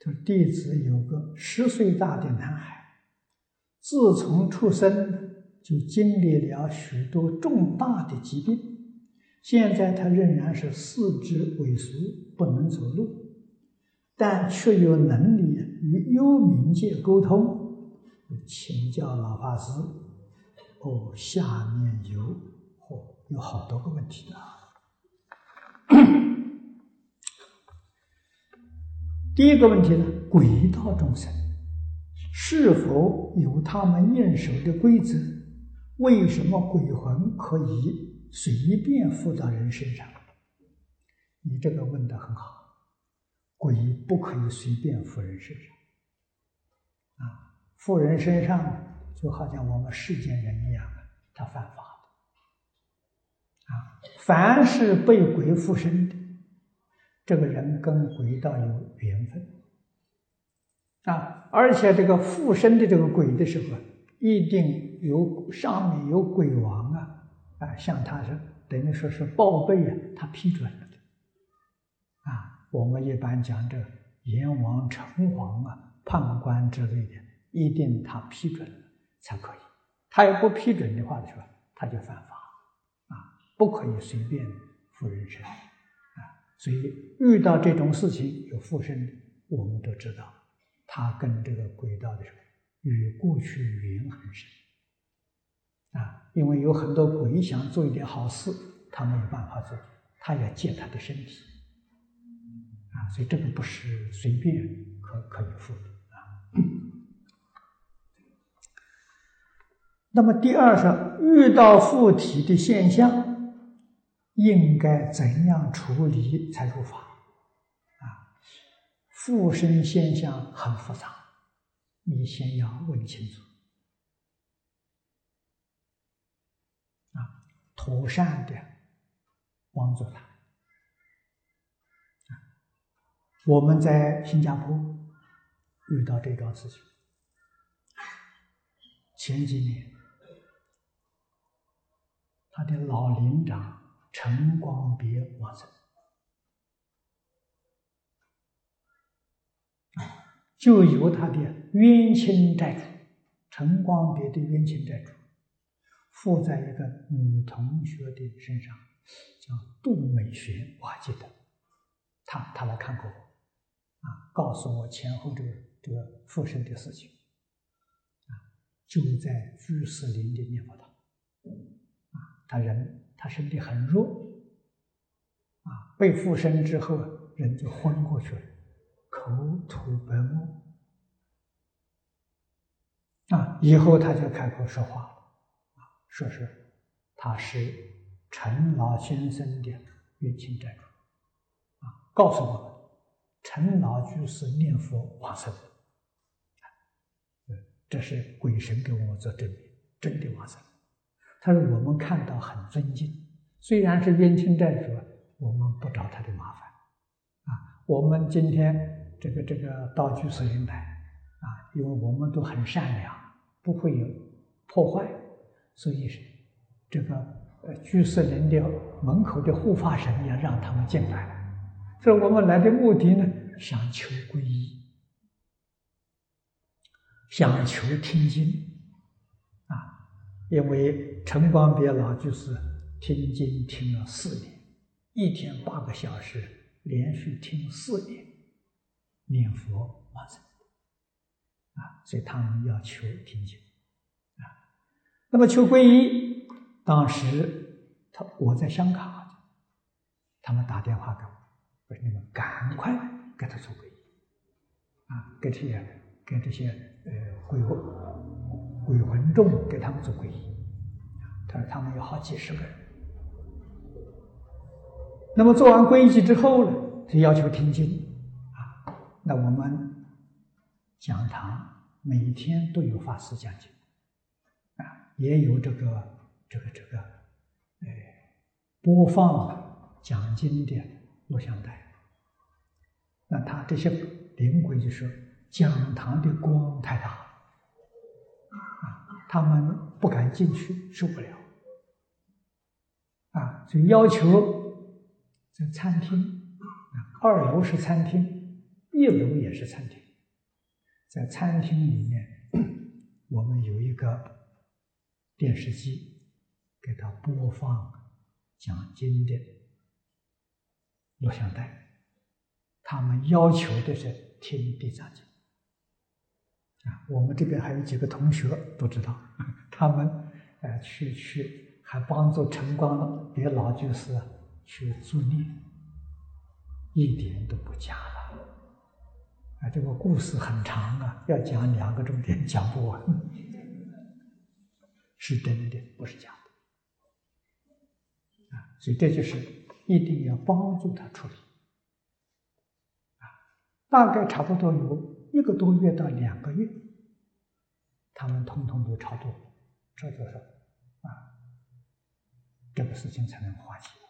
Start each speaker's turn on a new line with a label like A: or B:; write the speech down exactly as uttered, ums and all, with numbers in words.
A: 说弟子有个十岁大的男孩，自从出生就经历了许多重大的疾病，现在他仍然是四肢萎缩，不能走路，但却有能力与幽冥界沟通。请教老法师，哦，下面有哦有好多个问题啊。第一个问题呢，鬼道众生是否有他们应守的规则？为什么鬼魂可以随便附到人身上？你这个问得很好，鬼不可以随便附人身上啊，附人身上就好像我们世间人一样，他犯法的啊。凡是被鬼附身的，这个人跟鬼道有缘分啊，而且这个附身的这个鬼的时候，一定有上面有鬼王啊啊，像他是等于说是报备啊，他批准了的啊。我们一般讲这阎王、城隍啊、判官之类的，一定他批准了才可以。他要不批准的话的时候，他就犯法啊，不可以随便附人身啊。所以遇到这种事情有附身的，我们都知道，他跟这个鬼道的时候与过去缘很深啊，因为有很多鬼想做一点好事，他没有办法做，他要借他的身体啊，所以这个不是随便可可以附的啊。那么第二是遇到附体的现象，应该怎样处理才入法啊？附身现象很复杂，你先要问清楚啊，妥善的帮助他。我们在新加坡遇到这桩事情，前几年他的老领长陈光别往生，就由他的冤亲债主，陈光别的冤亲债主附在一个女同学的身上，叫杜美璇，我还记得，他他来看过我啊，告诉我前后这个这个附身的事情啊，就在居士林的念佛堂啊，他人他身体很弱啊，被附身之后人就昏过去了，口吐白沫啊，以后他就开口说话了啊，说是他是陈老先生的冤亲债主啊，告诉我们陈老居士念佛往生，这是鬼神给我们做证明，真的往生。他说我们看到很尊敬，虽然是冤亲债主，我们不找他的麻烦啊。我们今天这个这个到居士林来啊，因为我们都很善良，不会有破坏，所以这个呃居士林的门口的护法神也让他们进来了。所以我们来的目的呢，想求皈依，想求听经啊，因为陈光别老居士听经听了四年，一天八个小时，连续听四年，念佛往生啊，所以他们要求听经啊。那么求皈依，当时他我在香港，他们打电话给我，说你们赶快给他做皈依啊，给这些给这些呃鬼魂鬼魂众给他们做皈依。他说他们有好几十个人。那么做完皈依之后呢，就要求听经啊。那我们讲堂每天都有法师讲经啊，也有这个这个这个呃播放讲经的录像带。那他这些灵鬼就说讲堂的光太大啊，他们不敢进去，受不了啊，所以要求在餐厅啊，二楼是餐厅， 一楼也是餐厅，在餐厅里面，我们有一个电视机，给他播放讲经的录像带。他们要求的是听《地藏经》啊。我们这边还有几个同学都知道，他们呃去去还帮助晨光别老居士去助念，一点都不假了。啊，这个故事很长啊，要讲两个钟点讲不完，是真的，不是假的啊。所以这就是一定要帮助他处理啊。大概差不多有一个多月到两个月，他们通通都超度，这就是啊，这个事情才能化解。